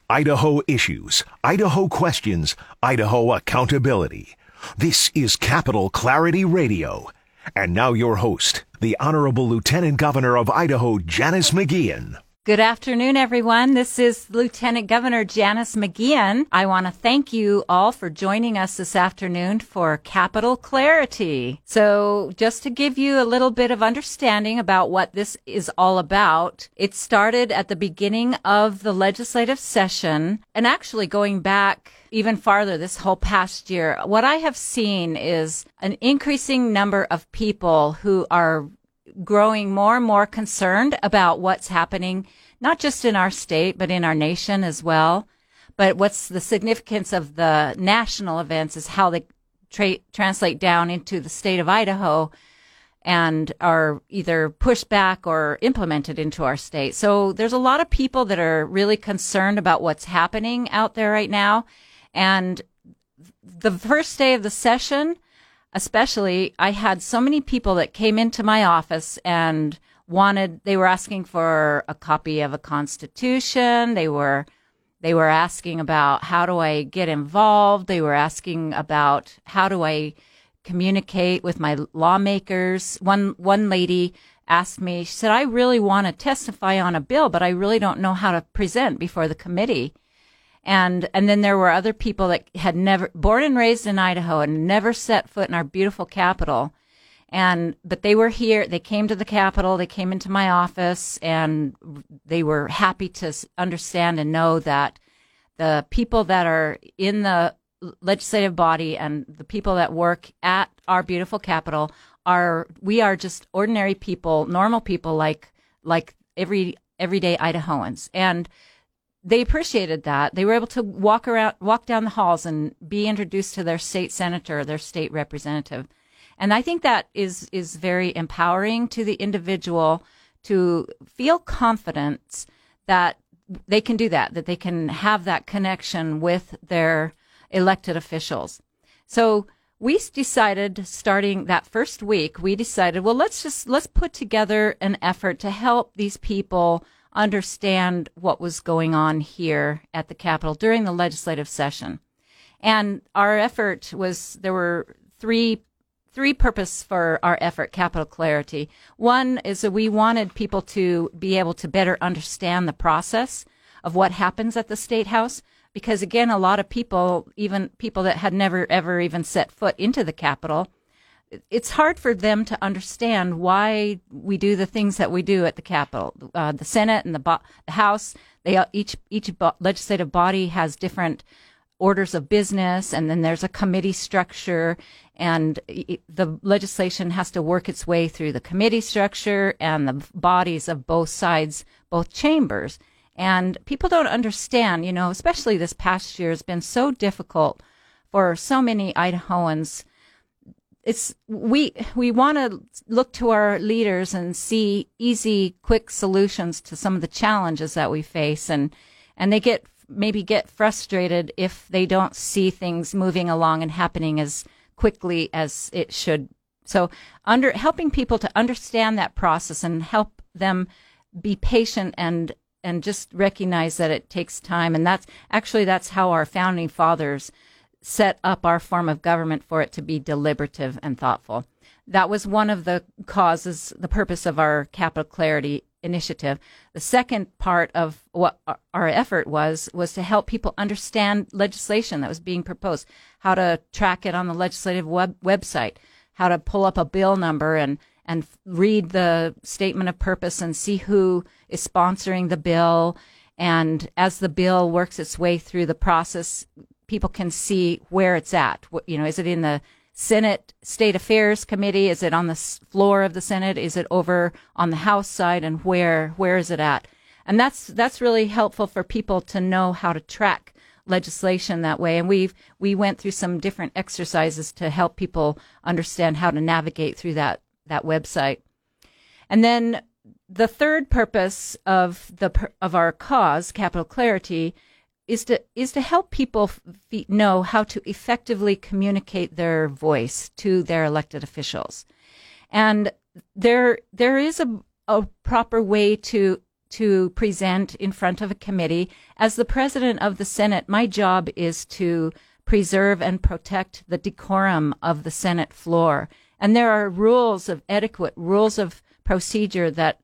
Idaho issues, Idaho questions, Idaho accountability. This is Capital Clarity Radio. And now your host, the Honorable Lieutenant Governor of Idaho, Janice McGeachin. Good afternoon, everyone. This is Lieutenant Governor Janice McGeachin. I want to thank you all for joining us this afternoon for Capital Clarity. So just to give you a little bit of understanding about what this is all about, it started at the beginning of the legislative session, and actually going back even farther this whole past year. What I have seen is an increasing number of people who are growing more and more concerned about what's happening, not just in our state, but in our nation as well. But what's the significance of the national events is how they translate down into the state of Idaho and are either pushed back or implemented into our state. So there's a lot of people that are really concerned about what's happening out there right now. And the first day of the session, especially, I had so many people that came into my office and they were asking for a copy of a constitution. They were asking about how do I get involved. They were asking about how do I communicate with my lawmakers. One lady asked me, she said, I really want to testify on a bill, but I really don't know how to present before the committee. And then there were other people that had never, born and raised in Idaho and never set foot in our beautiful capital. But they were here, they came to the Capitol, they came into my office, and they were happy to understand and know that the people that are in the legislative body and the people that work at our beautiful Capitol we are just ordinary people, normal people like everyday Idahoans. And they appreciated that. They were able to walk down the halls and be introduced to their state senator, their state representative. And I think that is very empowering to the individual to feel confidence that they can do that they can have that connection with their elected officials. So we decided, starting that first week, well, let's put together an effort to help these people understand what was going on here at the Capitol during the legislative session. And our effort there were three purposes for our effort, Capital Clarity. One is that we wanted people to be able to better understand the process of what happens at the State House, because again, a lot of people, even people that had never ever even set foot into the Capitol, it's hard for them to understand why we do the things that we do at the Capitol. The Senate and the House, each legislative body has different orders of business, and then there's a committee structure, and the legislation has to work its way through the committee structure and the bodies of both sides, both chambers. And people don't understand, especially this past year has been so difficult for so many Idahoans. We want to look to our leaders and see easy, quick solutions to some of the challenges that we face, and they maybe get frustrated if they don't see things moving along and happening as quickly as it should. So helping people to understand that process and help them be patient and just recognize that it takes time. And that's how our founding fathers set up our form of government, for it to be deliberative and thoughtful. That was one of the purpose of our Capital Clarity initiative. The second part of what our effort was to help people understand legislation that was being proposed, how to track it on the legislative website, how to pull up a bill number and read the statement of purpose and see who is sponsoring the bill. And as the bill works its way through the process, people can see where it's at. Is it in the Senate State Affairs Committee? Is it on the floor of the Senate? Is it over on the House side? And where is it at? And that's really helpful for people to know how to track legislation that way. And we went through some different exercises to help people understand how to navigate through that website. And then the third purpose of our cause, Capital Clarity, is to help people know how to effectively communicate their voice to their elected officials. And there is a proper way to to present in front of a committee. As the president of the Senate, my job is to preserve and protect the decorum of the Senate floor. And there are rules of etiquette, rules of procedure that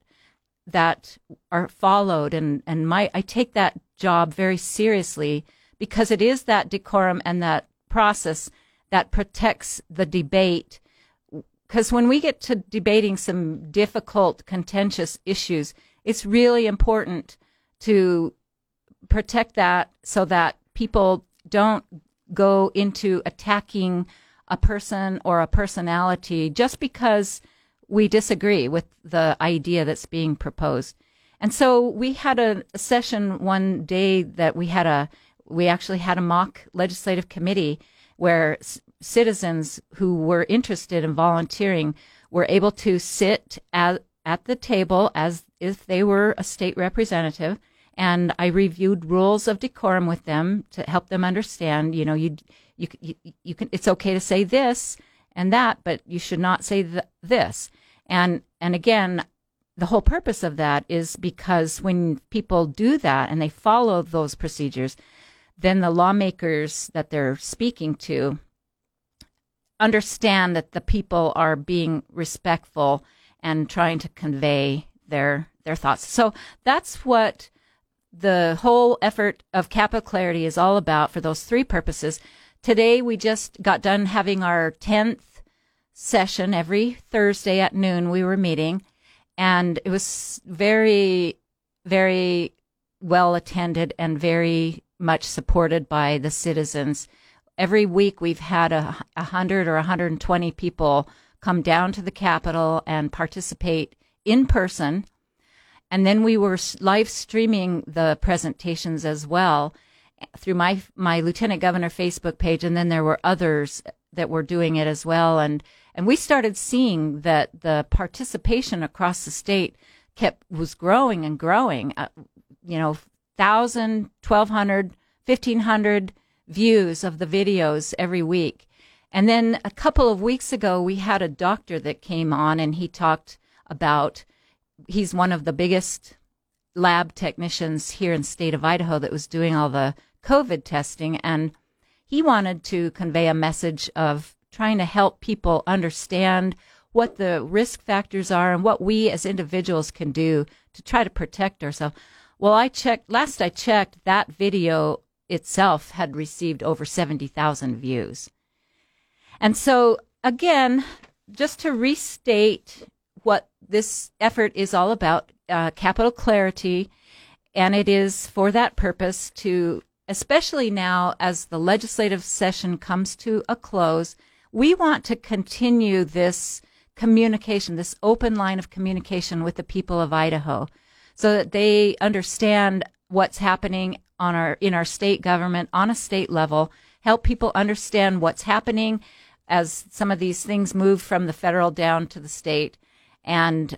are followed. And I take that job very seriously because it is that decorum and that process that protects the debate. Because when we get to debating some difficult, contentious issues, it's really important to protect that so that people don't go into attacking a person or a personality just because we disagree with the idea that's being proposed. And so we had a session one day that we actually had a mock legislative committee where citizens who were interested in volunteering were able to sit at the table as if they were a state representative. And I reviewed rules of decorum with them to help them understand, you can, it's okay to say this and that, but you should not say this. And again, the whole purpose of that is because when people do that and they follow those procedures, then the lawmakers that they're speaking to understand that the people are being respectful and trying to convey their thoughts. So that's what the whole effort of Capitol Clarity is all about for those three purposes. Today, we just got done having our 10th session. Every Thursday at noon, we were meeting, and it was very, very well attended and very much supported by the citizens. Every week, we've had 100 or 120 people come down to the Capitol and participate in person. And then we were live streaming the presentations as well through my Lieutenant Governor Facebook page, and then there were others that were doing it as well. And we started seeing that the participation across the state was growing and growing. 1,000, 1,200, 1,500 views of the videos every week. And then a couple of weeks ago, we had a doctor that came on, and he talked about, he's one of the biggest lab technicians here in the state of Idaho that was doing all the COVID testing. And he wanted to convey a message of trying to help people understand what the risk factors are and what we as individuals can do to try to protect ourselves. Well, last I checked, that video itself had received over 70,000 views. And so, again, just to restate what this effort is all about, Capitol Clarity, and it is for that purpose to, especially now as the legislative session comes to a close, we want to continue this communication, this open line of communication with the people of Idaho so that they understand what's happening in our state government on a state level, help people understand what's happening as some of these things move from the federal down to the state, and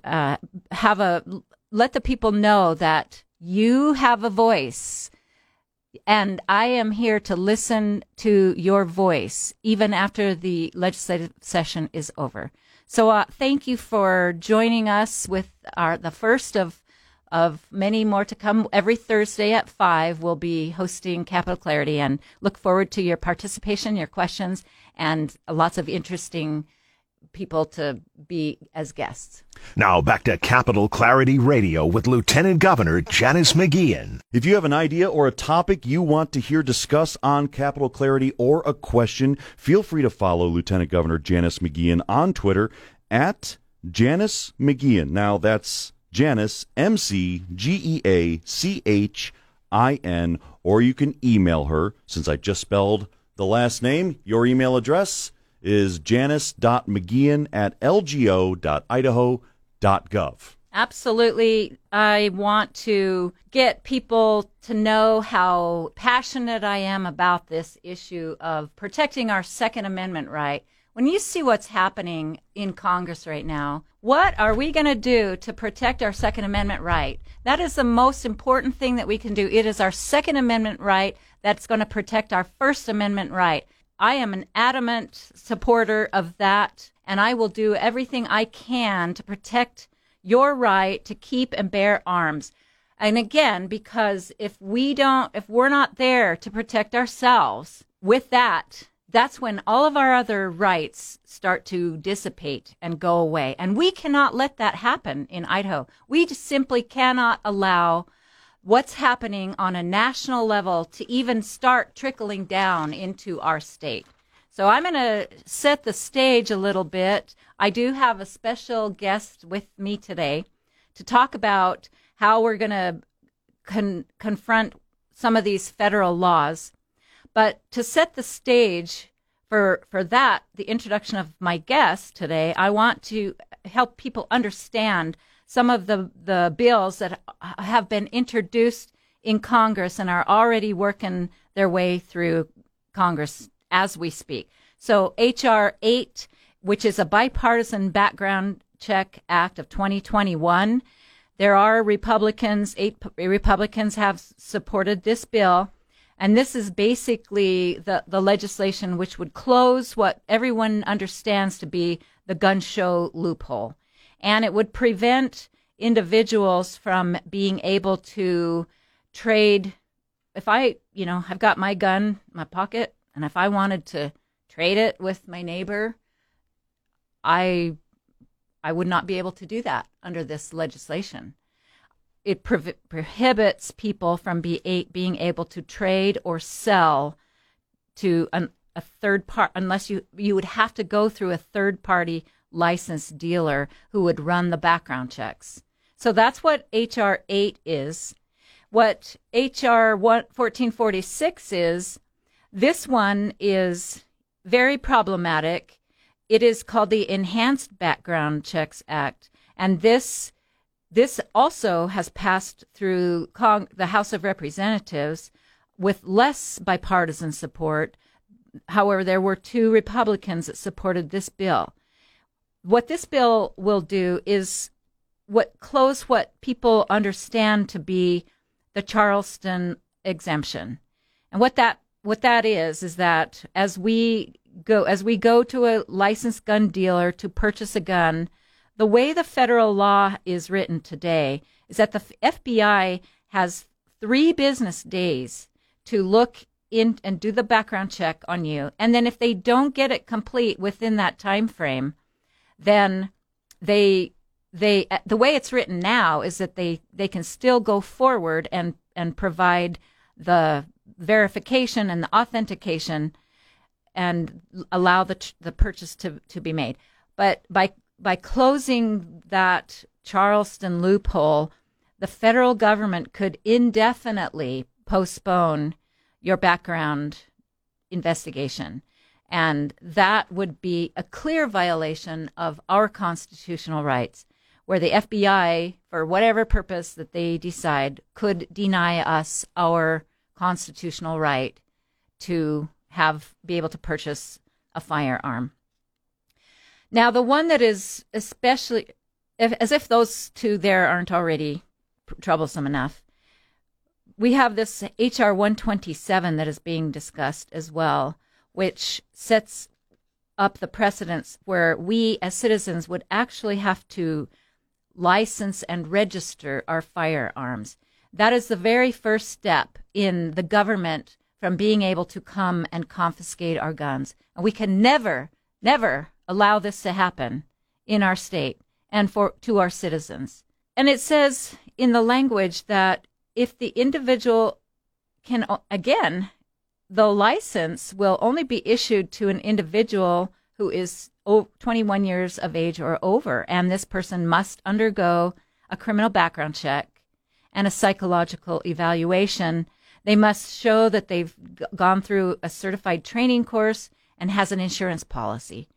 let the people know that you have a voice, and I am here to listen to your voice even after the legislative session is over. So thank you for joining us with the first of many more to come. Every Thursday at 5, we'll be hosting Capitol Clarity, and look forward to your participation, your questions, and lots of interesting people to be as guests. Now back to Capitol Clarity Radio with Lieutenant Governor Janice McGeachin. If you have an idea or a topic you want to hear discussed on Capitol Clarity or a question, feel free to follow Lieutenant Governor Janice McGeachin on Twitter at Janice McGeachin. Now that's Janice, McGeachin, or you can email her. Since I just spelled the last name, your email address is janice.mcgeachin@lgo.idaho.gov. Absolutely. I want to get people to know how passionate I am about this issue of protecting our Second Amendment right. When you see what's happening in Congress right now, what are we going to do to protect our Second Amendment right? That is the most important thing that we can do. It is our Second Amendment right that's going to protect our First Amendment right. I am an adamant supporter of that, and I will do everything I can to protect your right to keep and bear arms. And again, because if we're not there to protect ourselves with that, that's when all of our other rights start to dissipate and go away. And we cannot let that happen in Idaho. We just simply cannot allow what's happening on a national level to even start trickling down into our state. So I'm going to set the stage a little bit. I do have a special guest with me today to talk about how we're going to confront some of these federal laws. But to set the stage for that, the introduction of my guest today, I want to help people understand some of the bills that have been introduced in Congress and are already working their way through Congress as we speak. So H.R. 8, which is a bipartisan background check act of 2021. There are Republicans, 8 Republicans have supported this bill. And this is basically the legislation which would close what everyone understands to be the gun show loophole. And it would prevent individuals from being able to trade. If I've got my gun in my pocket, and if I wanted to trade it with my neighbor, I would not be able to do that under this legislation. It prohibits people from being able to trade or sell to a third part, unless you would have to go through a third-party licensed dealer who would run the background checks. So that's what H.R. 8 is. What H.R. 1446 is, this one is very problematic. It is called the Enhanced Background Checks Act, and this also has passed through the House of Representatives with less bipartisan support. However, there were 2 Republicans that supported this bill. What this bill will do is close what people understand to be the Charleston exemption. And what that is that as we go to a licensed gun dealer to purchase a gun, the way the federal law is written today is that the FBI has 3 business days to look in and do the background check on you. And then if they don't get it complete within that time frame, then the way it's written now is that they can still go forward and provide the verification and the authentication and allow the purchase to be made. But by closing that Charleston loophole, the federal government could indefinitely postpone your background investigation. And that would be a clear violation of our constitutional rights, where the FBI, for whatever purpose that they decide, could deny us our constitutional right to be able to purchase a firearm. Now, the one that is especially, as if those 2 there aren't already troublesome enough, we have this H.R. 127 that is being discussed as well, which sets up the precedents where we as citizens would actually have to license and register our firearms. That is the very first step in the government from being able to come and confiscate our guns. And we can never allow this to happen in our state and to our citizens. And it says in the language that if the individual can, again, the license will only be issued to an individual who is 21 years of age or over, and this person must undergo a criminal background check and a psychological evaluation. They must show that they've gone through a certified training course and has an insurance policy.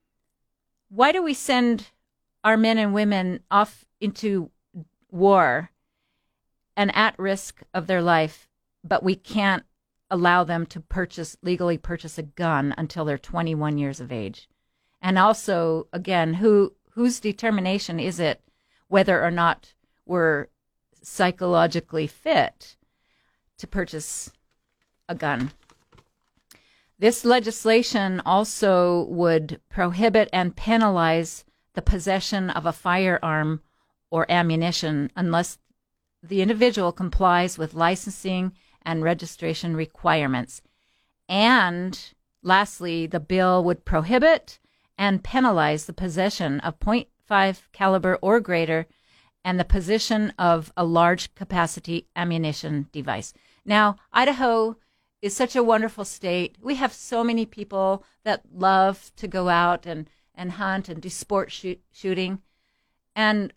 Why do we send our men and women off into war and at risk of their life, but we can't allow them to legally purchase a gun until they're 21 years of age? And also, again, whose determination is it whether or not we're psychologically fit to purchase a gun? This legislation also would prohibit and penalize the possession of a firearm or ammunition unless the individual complies with licensing and registration requirements. And lastly, the bill would prohibit and penalize the possession of .5 caliber or greater and the possession of a large capacity ammunition device. Now, Idaho is such a wonderful state. We have so many people that love to go out and hunt and do sport shooting. And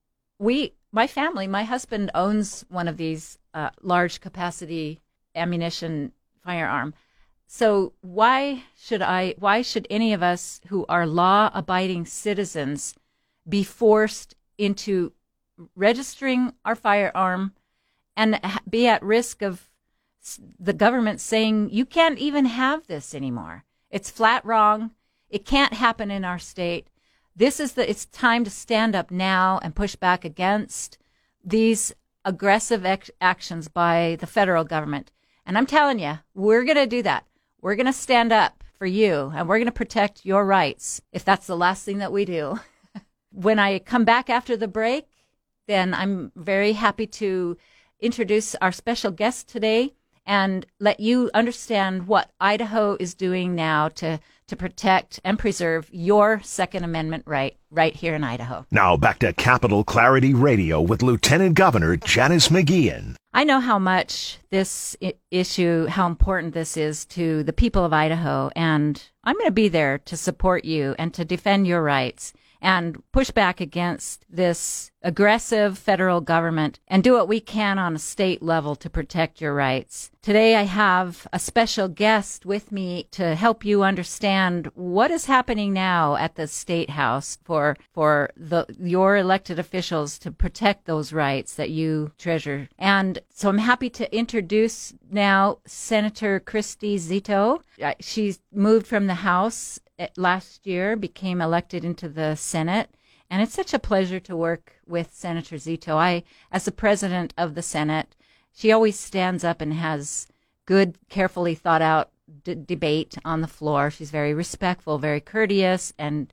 my family, my husband owns one of these large capacity ammunition firearm. So why should any of us who are law-abiding citizens be forced into registering our firearm and be at risk of the government saying you can't even have this anymore? It's flat wrong. It can't happen in our state. It's time to stand up now and push back against these aggressive actions by the federal government. And I'm telling you, we're going to do that. We're going to stand up for you, and we're going to protect your rights if that's the last thing that we do. When I come back after the break, then I'm very happy to introduce our special guest today and let you understand what Idaho is doing now to protect and preserve your Second Amendment right here in Idaho. Now back to Capital Clarity Radio with Lieutenant Governor Janice McGeachin. I know how much this issue, how important this is to the people of Idaho, and I'm going to be there to support you and to defend your rights and push back against this aggressive federal government and do what we can on a state level to protect your rights. Today I have a special guest with me to help you understand what is happening now at the State House for your elected officials to protect those rights that you treasure. And so I'm happy to introduce now Senator Christy Zito. She's moved from the House last year, became elected into the Senate, and it's such a pleasure to work with Senator Zito. As the president of the Senate, she always stands up and has good, carefully thought out debate on the floor. She's very respectful, very courteous, and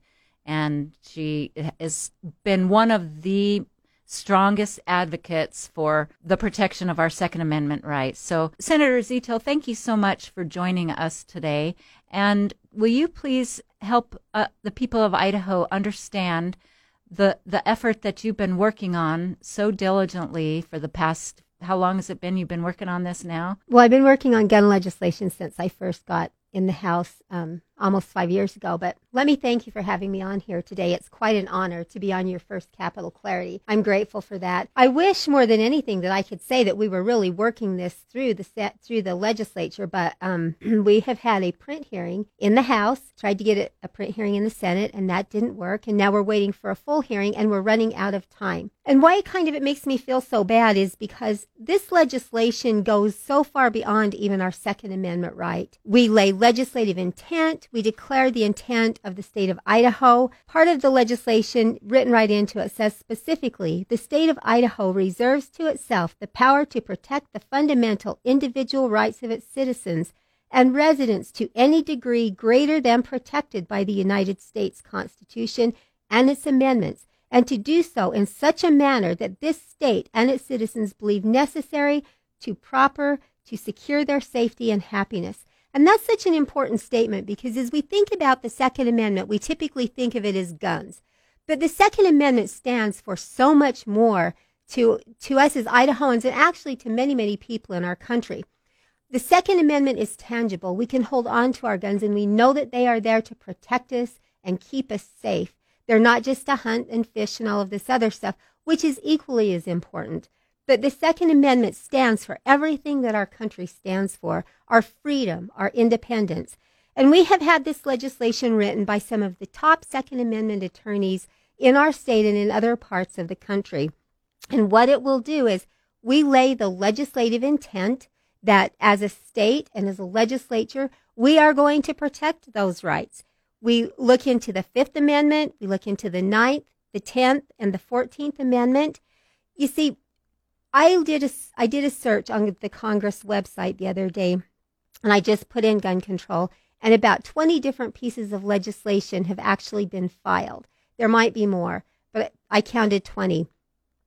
she has been one of the strongest advocates for the protection of our Second Amendment rights. So, Senator Zito, thank you so much for joining us today. And will you please help the people of Idaho understand the effort that you've been working on so diligently for the past, how long has it been you've been working on this now? Well, I've been working on gun legislation since I first got in the House almost 5 years ago. But let me thank you for having me on here today. It's quite an honor to be on your first Capital Clarity. I'm grateful for that. I wish more than anything that I could say that we were really working this through the legislature, but we have had a print hearing in the House, tried to get a print hearing in the Senate, and that didn't work. And now we're waiting for a full hearing, and we're running out of time. And why it makes me feel so bad is because this legislation goes so far beyond even our Second Amendment right. We lay legislative intent. We declare the intent of the state of Idaho. Part of the legislation written right into it says specifically, the state of Idaho reserves to itself the power to protect the fundamental individual rights of its citizens and residents to any degree greater than protected by the United States Constitution and its amendments, and to do so in such a manner that this state and its citizens believe necessary to secure their safety and happiness. And that's such an important statement because as we think about the Second Amendment, we typically think of it as guns. But the Second Amendment stands for so much more to us as Idahoans and actually to many, many people in our country. The Second Amendment is tangible. We can hold on to our guns and we know that they are there to protect us and keep us safe. They're not just to hunt and fish and all of this other stuff, which is equally as important. But the Second Amendment stands for everything that our country stands for, our freedom, our independence. And we have had this legislation written by some of the top Second Amendment attorneys in our state and in other parts of the country. And what it will do is we lay the legislative intent that as a state and as a legislature, we are going to protect those rights. We look into the Fifth Amendment, we look into the 9th, the 10th, and the 14th Amendment. You see, I did a search on the Congress website the other day, and I just put in gun control, and about 20 different pieces of legislation have actually been filed. There might be more, but I counted 20.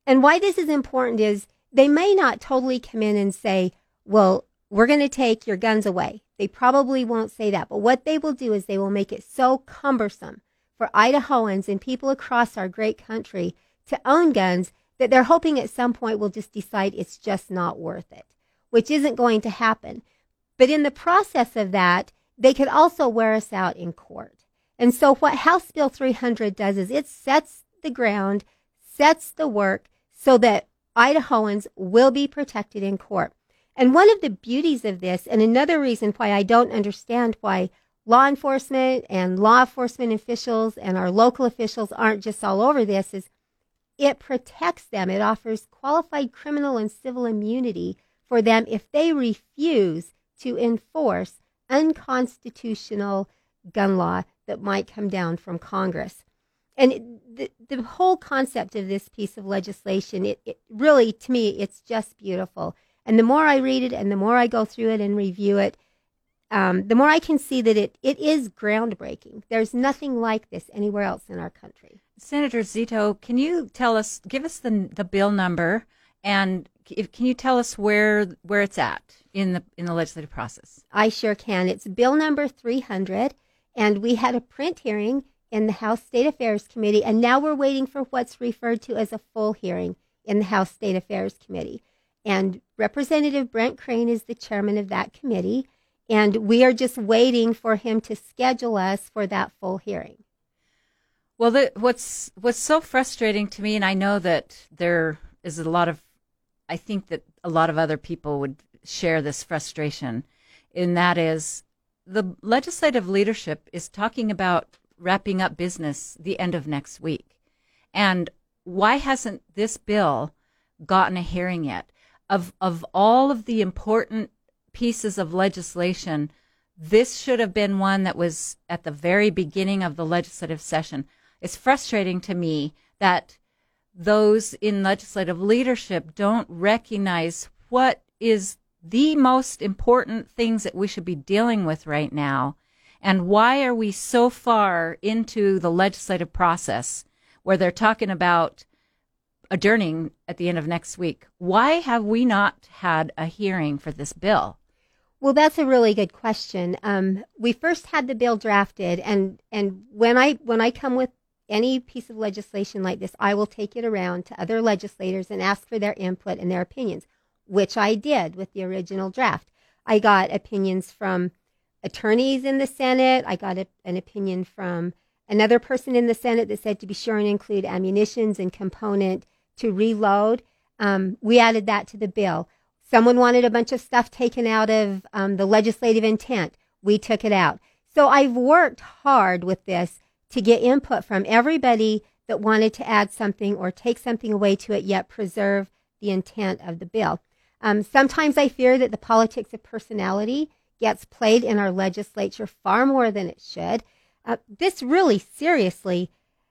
And why this is important is they may not totally come in and say, well, we're going to take your guns away. They probably won't say that. But what they will do is they will make it so cumbersome for Idahoans and people across our great country to own guns that they're hoping at some point we'll just decide it's just not worth it, which isn't going to happen. But in the process of that, they could also wear us out in court. And so what House Bill 300 does is it sets the ground, sets the work so that Idahoans will be protected in court. And one of the beauties of this, and another reason why I don't understand why law enforcement and law enforcement officials and our local officials aren't just all over this, is it protects them. It offers qualified criminal and civil immunity for them if they refuse to enforce unconstitutional gun law that might come down from Congress. And the whole concept of this piece of legislation, it really, to me, it's just beautiful. And the more I read it and the more I go through it and review it, the more I can see that it is groundbreaking. There's nothing like this anywhere else in our country. Senator Zito, can you give us the bill number, and can you tell us where it's at in the legislative process? I sure can. It's bill number 300, and we had a print hearing in the House State Affairs Committee, and now we're waiting for what's referred to as a full hearing in the House State Affairs Committee. And Representative Brent Crane is the chairman of that committee, and we are just waiting for him to schedule us for that full hearing. Well, what's so frustrating to me, and I know that there is I think that a lot of other people would share this frustration, and that is the legislative leadership is talking about wrapping up business the end of next week. And why hasn't this bill gotten a hearing yet? Of all of the important pieces of legislation, this should have been one that was at the very beginning of the legislative session. It's frustrating to me that those in legislative leadership don't recognize what is the most important things that we should be dealing with right now. And why are we so far into the legislative process where they're talking about adjourning at the end of next week? Why have we not had a hearing for this bill? Well, that's a really good question. We first had the bill drafted, and when I come with any piece of legislation like this, I will take it around to other legislators and ask for their input and their opinions, which I did with the original draft. I got opinions from attorneys in the Senate. I got an opinion from another person in the Senate that said to be sure and include ammunitions and component to reload. We added that to the bill. Someone wanted a bunch of stuff taken out of the legislative intent. We took it out. So I've worked hard with this to get input from everybody that wanted to add something or take something away to it, yet preserve the intent of the bill. Sometimes I fear that the politics of personality gets played in our legislature far more than it should. This really, seriously,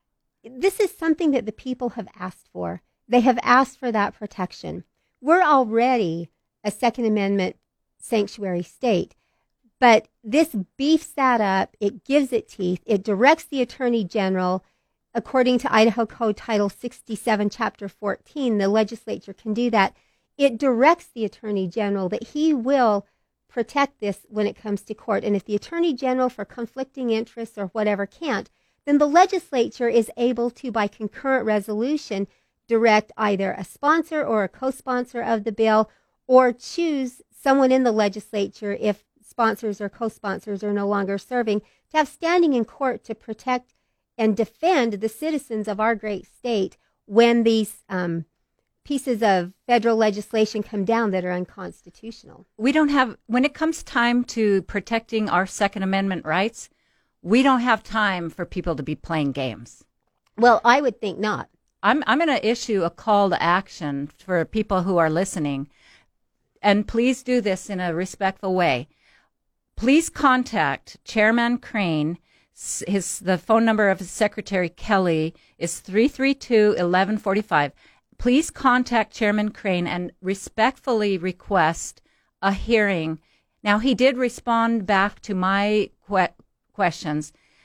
this is something that the people have asked for. They have asked for that protection. We're already a Second Amendment sanctuary state, but this beefs that up. It gives it teeth. It directs the Attorney General, according to Idaho Code Title 67, Chapter 14, the legislature can do that. It directs the Attorney General that he will protect this when it comes to court. And if the Attorney General, for conflicting interests or whatever, can't, then the legislature is able to, by concurrent resolution, direct either a sponsor or a co-sponsor of the bill, or choose someone in the legislature, if sponsors or co-sponsors are no longer serving, to have standing in court to protect and defend the citizens of our great state when these pieces of federal legislation come down that are unconstitutional. We don't have, when it comes time to protecting our Second Amendment rights, we don't have time for people to be playing games. Well, I would think not. I'm going to issue a call to action for people who are listening, and please do this in a respectful way. Please contact Chairman Crane. The phone number of his secretary, Kelly, is 332-1145. Please contact Chairman Crane and respectfully request a hearing. Now, he did respond back to my questions.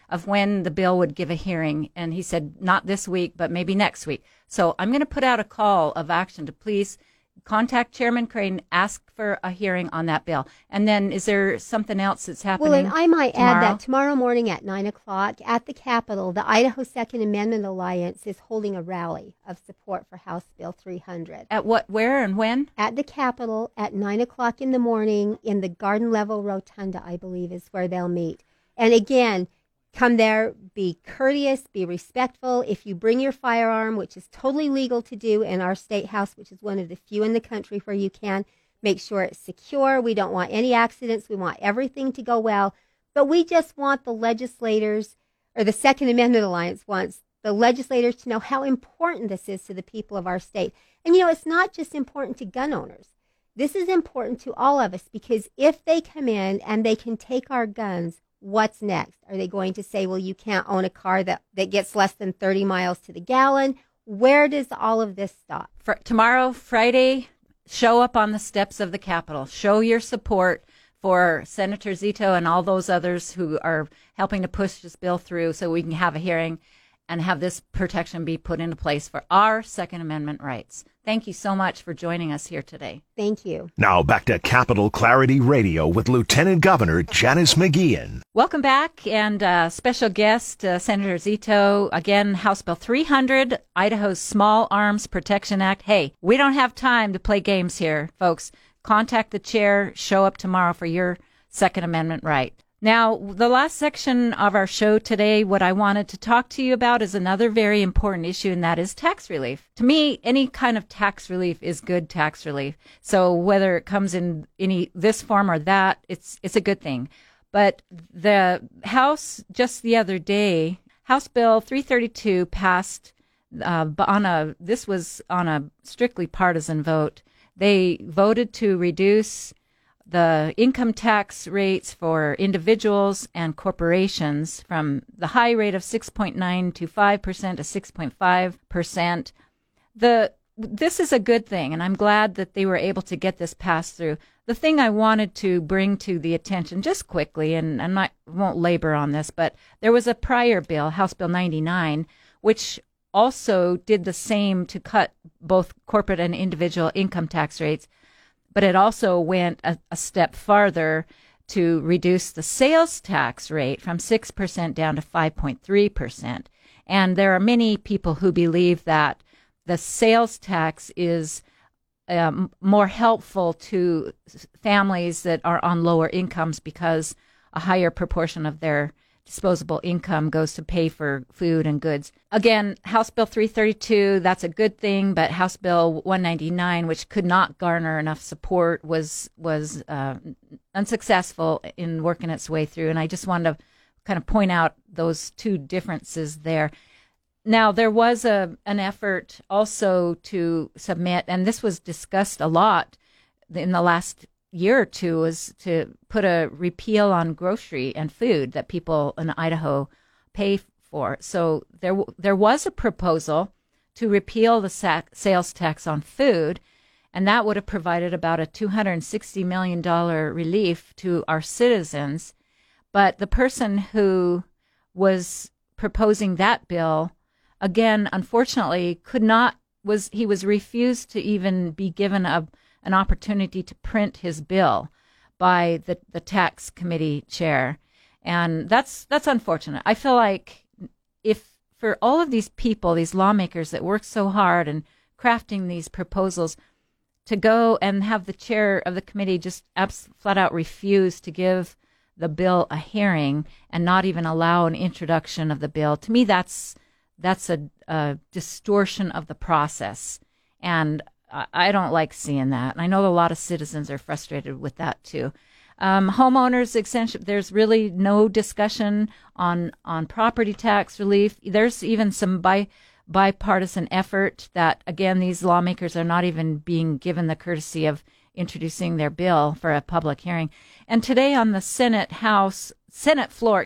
of when the bill would give a hearing. And he said, not this week, but maybe next week. So I'm going to put out a call of action to please contact Chairman Crane, ask for a hearing on that bill. And then is there something else that's happening? Well, and I might tomorrow? add that tomorrow morning at 9 o'clock at the Capitol, the Idaho Second Amendment Alliance is holding a rally of support for House Bill 300. At what, where, and when? At the Capitol at 9 o'clock in the morning in the Garden Level Rotunda, I believe, is where they'll meet. And again, come there, be courteous, be respectful. If you bring your firearm, which is totally legal to do in our state house, which is one of the few in the country where you can, make sure it's secure. We don't want any accidents. We want everything to go well. But we just want the legislators, or the Second Amendment Alliance wants the legislators to know how important this is to the people of our state. And, it's not just important to gun owners. This is important to all of us, because if they come in and they can take our guns, what's next? Are they going to say, well, you can't own a car that gets less than 30 miles to the gallon? Where does all of this stop? For tomorrow, Friday, show up on the steps of the Capitol. Show your support for Senator Zito and all those others who are helping to push this bill through so we can have a hearing and have this protection be put into place for our Second Amendment rights. Thank you so much for joining us here today. Thank you. Now back to Capital Clarity Radio with Lieutenant Governor Janice McGeachin. Welcome back, and special guest, Senator Zito. Again, House Bill 300, Idaho's Small Arms Protection Act. Hey, we don't have time to play games here, folks. Contact the chair. Show up tomorrow for your Second Amendment right. Now, the last section of our show today, what I wanted to talk to you about is another very important issue, and that is tax relief. To me, any kind of tax relief is good tax relief. So whether it comes in this form or that, it's a good thing. But the House just the other day, House Bill 332 passed this was on a strictly partisan vote. They voted to reduce the income tax rates for individuals and corporations from the high rate of 6.925% to 6.5%. This is a good thing, and I'm glad that they were able to get this passed through. The thing I wanted to bring to the attention just quickly, and won't labor on this, but there was a prior bill, House Bill 99, which also did the same to cut both corporate and individual income tax rates. But it also went a step farther to reduce the sales tax rate from 6% down to 5.3%. And there are many people who believe that the sales tax is more helpful to families that are on lower incomes because a higher proportion of their disposable income goes to pay for food and goods. Again, House Bill 332, that's a good thing, but House Bill 199, which could not garner enough support, was unsuccessful in working its way through. And I just wanted to kind of point out those two differences there. Now, there was an effort also to submit, and this was discussed a lot in the last year or two, was to put a repeal on grocery and food that people in Idaho pay for. So there was a proposal to repeal the sales tax on food, and that would have provided about a $260 million relief to our citizens. But the person who was proposing that bill, again, unfortunately, he was refused to even be given an opportunity to print his bill by the tax committee chair. And that's unfortunate. I feel like if for all of these people, these lawmakers that work so hard in crafting these proposals, to go and have the chair of the committee just flat out refuse to give the bill a hearing and not even allow an introduction of the bill, to me that's a distortion of the process. And I don't like seeing that. And I know a lot of citizens are frustrated with that too. Homeowners exemption, there's really no discussion on property tax relief. There's even some bipartisan effort that, again, these lawmakers are not even being given the courtesy of introducing their bill for a public hearing. And today on the Senate floor,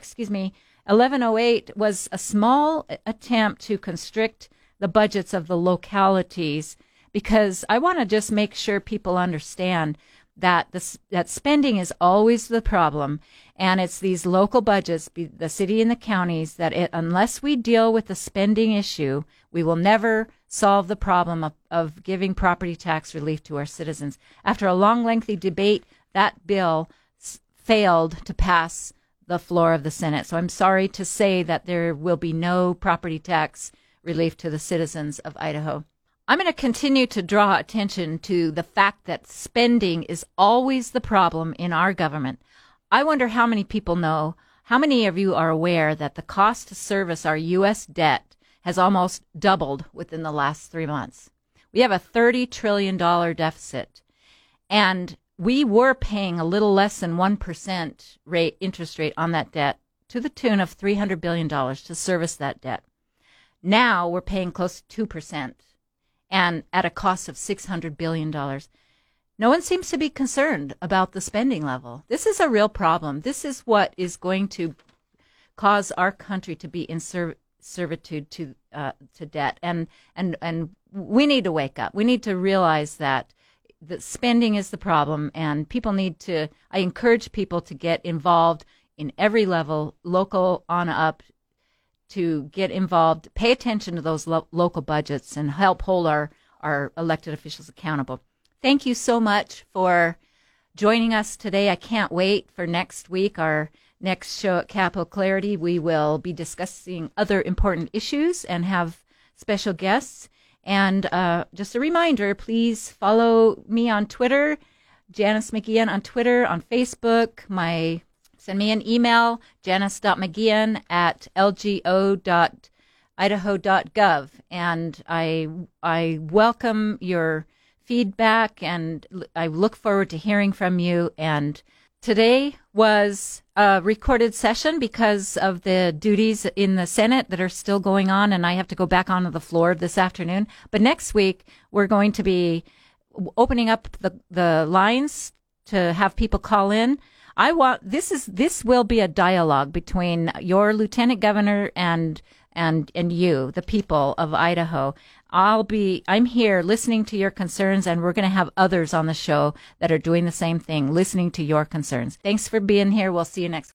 1108 was a small attempt to constrict the budgets of the localities, because I want to just make sure people understand that that spending is always the problem, and it's these local budgets, the city and the counties, that unless we deal with the spending issue, we will never solve the problem of giving property tax relief to our citizens. After a long, lengthy debate, that bill failed to pass the floor of the Senate. So I'm sorry to say that there will be no property tax relief to the citizens of Idaho. I'm going to continue to draw attention to the fact that spending is always the problem in our government. I wonder how many people know, how many of you are aware that the cost to service our U.S. debt has almost doubled within the last 3 months. We have a $30 trillion deficit, and we were paying a little less than 1% interest rate on that debt to the tune of $300 billion to service that debt. Now we're paying close to 2%. And at a cost of $600 billion. No one seems to be concerned about the spending level. This is a real problem. This is what is going to cause our country to be in servitude to debt. And we need to wake up. We need to realize that the spending is the problem, and people need to, I encourage people to get involved in every level, local on up, to get involved, pay attention to those local budgets, and help hold our elected officials accountable. Thank you so much for joining us today. I can't wait for next week, our next show at Capital Clarity. We will be discussing other important issues and have special guests. And just a reminder, please follow me on Twitter, Janice McGeehan on Twitter, on Facebook, send me an email, janice.mcgeehan@lgo.idaho.gov. And I welcome your feedback, and I look forward to hearing from you. And today was a recorded session because of the duties in the Senate that are still going on, and I have to go back onto the floor this afternoon. But next week, we're going to be opening up the lines to have people call in. This will be a dialogue between your lieutenant governor and you, the people of Idaho. I'm here listening to your concerns, and we're going to have others on the show that are doing the same thing, listening to your concerns. Thanks for being here. We'll see you next week.